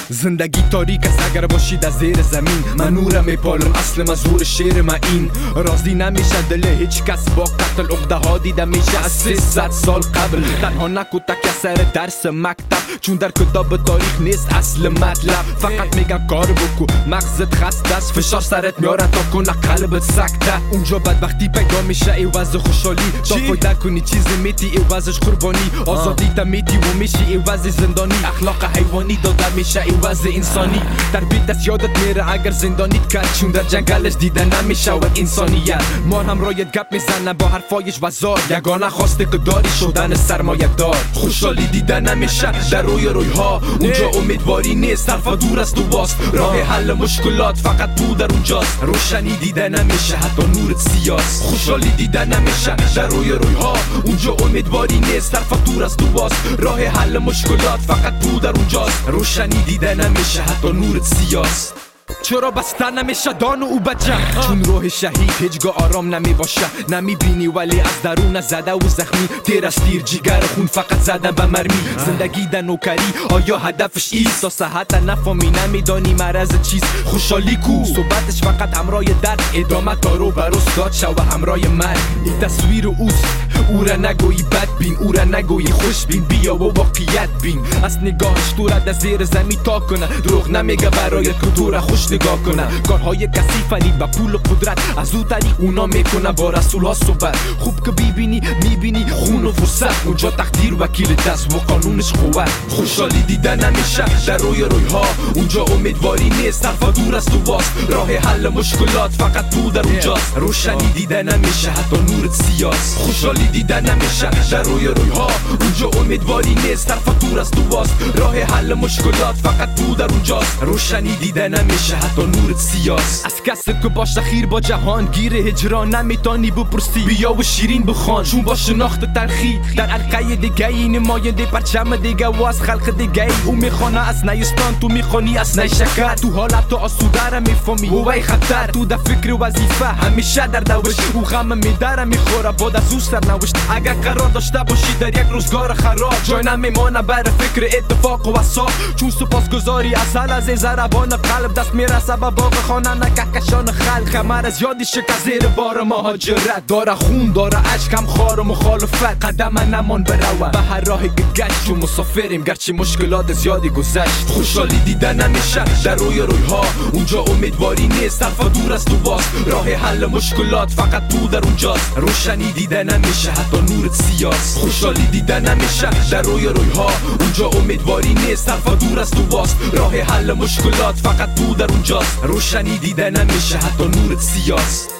زندگی تاریک است اگر باشید از زیر زمین. من نورم میپالم اصل مزور شعر من این. راضی نمیشه دل هیچ کس با قتل. عقده ها دیده میشه از 300 سال قبل. تنها نکو تک سر درس مکتب، چون در کتاب تاریخ نیست اصل مطلب. فقط میگن کار بکو مغزت خسته است، فشار سرت میاره تا کنه قلبت سکته. اونجا بدبختی پیدا میشه عوض خوشحالی، تا فایده کنی چیزی میتی عوضش قربانی. آزادی تا میتی و میشی عوض زندانی. اخلاق حیوانی داده میشه عوض انسانی. تربیت از یادت میره اگر زندانیت کرد، چون در جنگلش دیده نمیشه و انسانیت. ما هم رایت گپ میزنن با حرفایش وزار، یگانه خواسته که داری شدن سرمایه دار. خوشحالی دیده نمیشه در روی ها، اونجا امیدواری نیست، حرفا دور است و واست. راه حل مشکلات فقط تو در اونجاست. روشنی دیده نمیشه حتی نورت سیاست. خوشحالی دیده نمیشه در روی ها، اونجا امیدواری نیست، حرفا دور است و واست. راه حل مشکلات فقط تو در اونجاست. روشنی دیده نمیشه حتی نورت سیاست. چرا بسته نمیشه دان او بچه؟ چون روح شهید هیچگاه آرام نمی باشه. نمی بینی ولی از درون زده و زخمی. تیر از تیر جگر خون فقط زدن به مرمی. زندگی در نوکری آیا هدفش ایست؟ تا صحت نفهمی نمیدانی مرض چیست. خوشحالی کو صحبتش فقط همراه درد، ادامه تا رو بر استاد شو و همراه مرگ. این تصویر اوست، او را نگویی بد بین، او را نگویی خوش بین. بیا و واقعیت بین، از نگاهش تو را در زیر زمین تا کنه. دروغ نمیگه برایت که تو را خوش نگاه کنه. کارهای کثیفنی با پول و قدرت، از او طریق اونا میکنه با رسول ها صحبت. خوب که میبینی خون و فرصت، اونجا تقدیر وکیل دست و قانونش قوت. خوشحالی دیده نمیشه در روی ها، اونجا امیدواری نیست، حرفا دور است و واست. راه حل مشکلات فقط تو در اونجاست. روشنی دیده نمیشه حتی نورت سیاست. خوشحالی دیده نمیشه در روی ها، اونجا امیدواری نیست، حرفا دور است و واست. راه حل مشکلات فقط تو در اونجاست. روشنی دیده نمیشه حتی نورت سیاست. از کسی که باشه خیر با جهان گیر هجران نمیتانی بپرسی. بیا و شیرین بخوان، چون با شناخت تلخی در حلقه دیگه ای نماینده پرچم دیگه و از خلق دیگه ای. او میخوانه از نیستان، تو میخوانی از نیشکر. تو حالت آسوده را میفهمی و ای خطر. تو در فکر وظیفه همیشه در دوش، او غم میداره میخوره بعد از او سرنوشت. اگر قرار داشته باشی در یک روزگار خراب، جای نمیمانه بر فکر اتفاق و وصال. چون سپاسگزاری اصل از ضربان قلب دست میرسه به باغ خانه نکهکشان خلق. خمر از یادی شکست زیر بار مهاجرت، داره خون داره عشق هم خار و مخالفت. قدم نمان بروه به هر راهی که گشت، چون مسافریم گرچه مشکلات زیادی گذشت. خوشحالی دیده نمیشه در روی ها، اونجا امیدواری نیست، حرفا دور است و واست. راه حل مشکلات فقط تو در اونجاست. روشنی دیده نمیشه حتی نورت سیاست. خوشحالی دیده نمیشه در روی ها، اونجا امیدواری نیست، حرفا دور است و واست. راه حل مشکلات فقط تو در اونجاست. روشنی دیده نمیشه حتی نورت سیاست.